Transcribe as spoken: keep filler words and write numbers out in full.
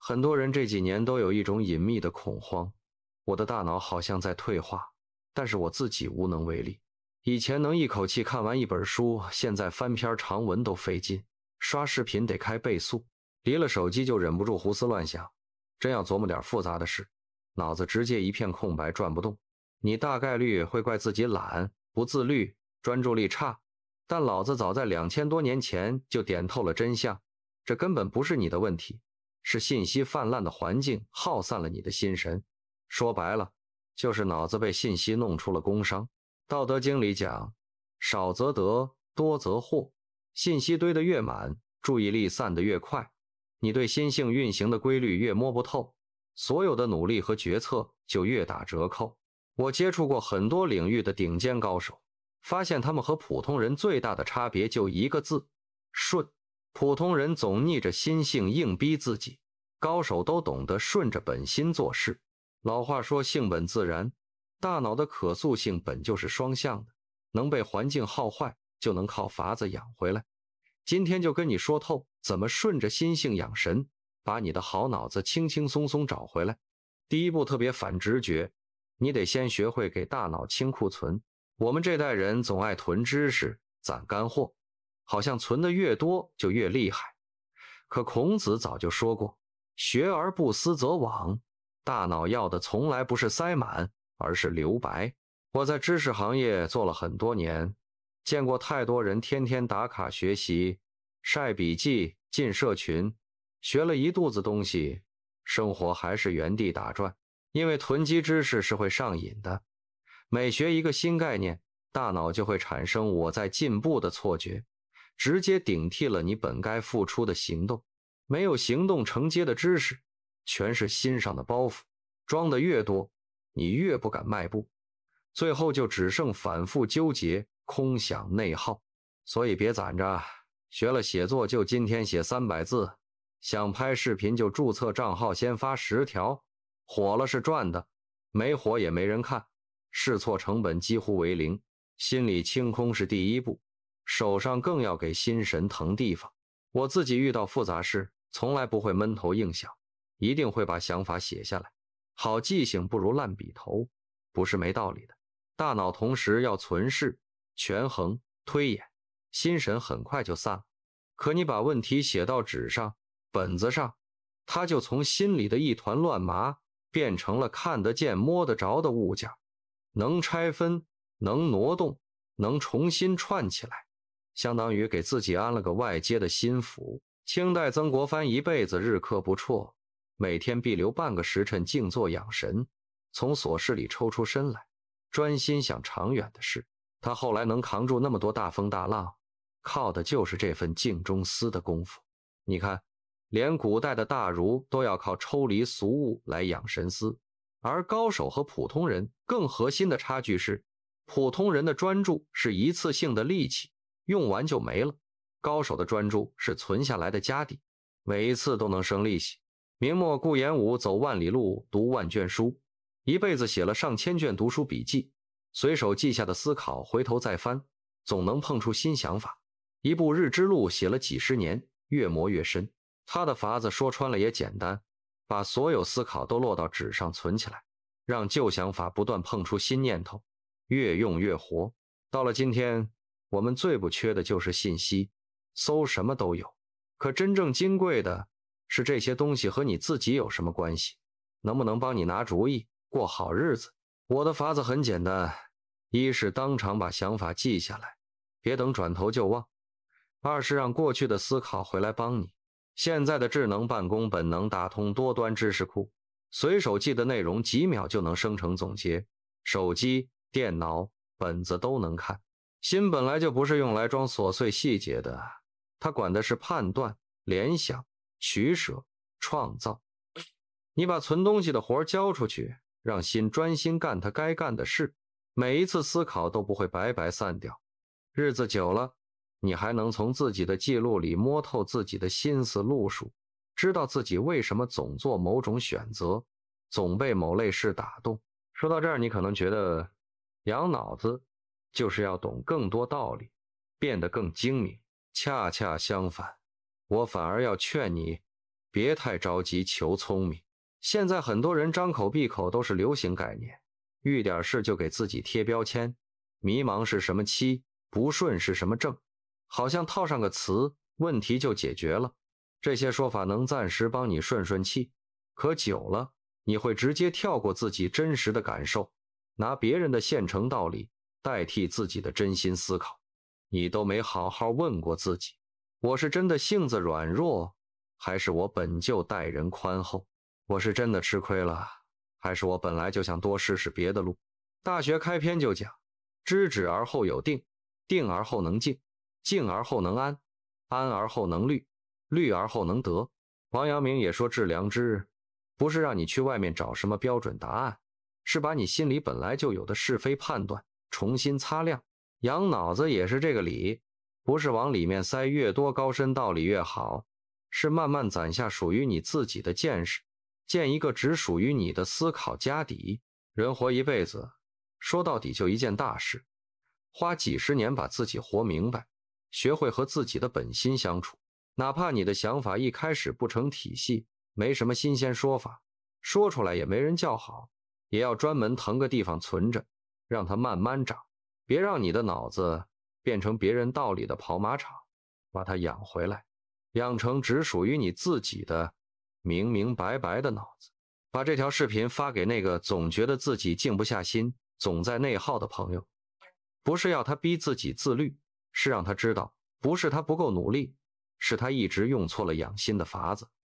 很多人这几年都有一种隐秘的恐慌，我的大脑好像在退化，但是我自己无能为力。以前能一口气看完一本书，现在翻篇长文都费劲，刷视频得开倍速，离了手机就忍不住胡思乱想，真要琢磨点复杂的事，脑子直接一片空白，转不动。你大概率会怪自己懒、不自律、专注力差，但老子早在两千多年前就点透了真相，这根本不是你的问题，是信息泛滥的环境耗散了你的心神。说白了，就是脑子被信息弄出了工伤。道德经里讲，少则得，多则祸。信息堆得越满，注意力散得越快，你对心性运行的规律越摸不透，所有的努力和决策就越打折扣。我接触过很多领域的顶尖高手，发现他们和普通人最大的差别就一个字：顺。普通人总逆着心性硬逼自己，高手都懂得顺着本心做事。老话说性本自然，大脑的可塑性本就是双向的，能被环境耗坏，就能靠法子养回来。今天就跟你说透怎么顺着心性养神，把你的好脑子轻轻松松找回来。第一步特别反直觉，你得先学会给大脑清库存。我们这代人总爱囤知识、攒干货，好像存的越多就越厉害。可孔子早就说过，学而不思则罔，大脑要的从来不是塞满，而是留白。我在知识行业做了很多年，见过太多人天天打卡学习，晒笔记，进社群，学了一肚子东西，生活还是原地打转。因为囤积知识是会上瘾的，每学一个新概念，大脑就会产生我在进步的错觉，直接顶替了你本该付出的行动。没有行动承接的知识，全是心上的包袱，装得越多，你越不敢迈步，最后就只剩反复纠结，空想内耗。所以别攒着，学了写作就今天写三百字，想拍视频就注册账号先发十条，火了是赚的，没火也没人看，试错成本几乎为零。心里清空是第一步，手上更要给心神腾地方。我自己遇到复杂事，从来不会闷头硬想，一定会把想法写下来。好记性不如烂笔头，不是没道理的。大脑同时要存事、权衡、推演，心神很快就散了。可你把问题写到纸上、本子上，它就从心里的一团乱麻变成了看得见摸得着的物件，能拆分，能挪动，能重新串起来，相当于给自己安了个外接的心腹。清代曾国藩一辈子日课不辍，每天必留半个时辰静坐养神，从琐事里抽出身来，专心想长远的事。他后来能扛住那么多大风大浪，靠的就是这份静中思的功夫。你看，连古代的大儒都要靠抽离俗物来养神思，而高手和普通人更核心的差距是，普通人的专注是一次性的力气，用完就没了，高手的专注是存下来的家底，每一次都能生利息。明末顾炎武走万里路，读万卷书，一辈子写了上千卷读书笔记，随手记下的思考回头再翻，总能碰出新想法。一部日之路写了几十年，越磨越深。他的法子说穿了也简单，把所有思考都落到纸上存起来，让旧想法不断碰出新念头，越用越活。到了今天，我们最不缺的就是信息，搜什么都有，可真正金贵的是这些东西和你自己有什么关系，能不能帮你拿主意，过好日子。我的法子很简单，一是当场把想法记下来，别等转头就忘；二是让过去的思考回来帮你。现在的智能办公本能打通多端知识库，随手记的内容几秒就能生成总结，手机、电脑、本子都能看。心本来就不是用来装琐碎细节的，它管的是判断、联想、取舍、创造。你把存东西的活交出去，让心专心干它该干的事，每一次思考都不会白白散掉。日子久了，你还能从自己的记录里摸透自己的心思路数，知道自己为什么总做某种选择，总被某类事打动。说到这儿，你可能觉得养脑子就是要懂更多道理，变得更精明。恰恰相反，我反而要劝你别太着急求聪明。现在很多人张口闭口都是流行概念，遇点事就给自己贴标签，迷茫是什么期，不顺是什么症，好像套上个词，问题就解决了。这些说法能暂时帮你顺顺气，可久了，你会直接跳过自己真实的感受，拿别人的现成道理代替自己的真心思考。你都没好好问过自己，我是真的性子软弱，还是我本就待人宽厚？我是真的吃亏了，还是我本来就想多试试别的路？大学开篇就讲，知止而后有定，定而后能静，静而后能安，安而后能虑，虑而后能得。王阳明也说致良知，不是让你去外面找什么标准答案，是把你心里本来就有的是非判断重新擦亮。养脑子也是这个理，不是往里面塞越多高深道理越好，是慢慢攒下属于你自己的见识，建一个只属于你的思考家底。人活一辈子，说到底就一件大事，花几十年把自己活明白，学会和自己的本心相处。哪怕你的想法一开始不成体系，没什么新鲜说法，说出来也没人叫好，也要专门腾个地方存着，让它慢慢长。别让你的脑子变成别人道理的跑马场，把它养回来，养成只属于你自己的明明白白的脑子。把这条视频发给那个总觉得自己静不下心，总在内耗的朋友，不是要他逼自己自律，是让他知道，不是他不够努力，是他一直用错了养心的法子。